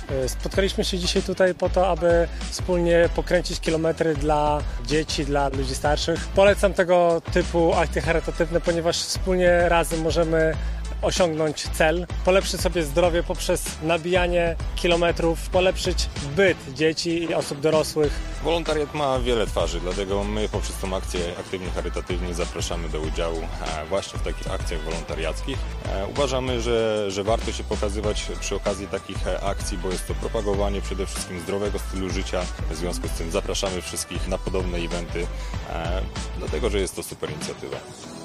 Spotkaliśmy się dzisiaj tutaj po to, aby wspólnie pokręcić kilometry dla dzieci, dla ludzi starszych. Polecam tego typu akcje charytatywne, ponieważ wspólnie razem możemy osiągnąć cel, polepszyć sobie zdrowie poprzez nabijanie kilometrów, polepszyć byt dzieci i osób dorosłych. Wolontariat ma wiele twarzy, dlatego my poprzez tą akcję aktywnie charytatywnie zapraszamy do udziału właśnie w takich akcjach wolontariackich. Uważamy, że warto się pokazywać przy okazji takich akcji, bo jest to propagowanie przede wszystkim zdrowego stylu życia. W związku z tym zapraszamy wszystkich na podobne eventy, dlatego że jest to super inicjatywa.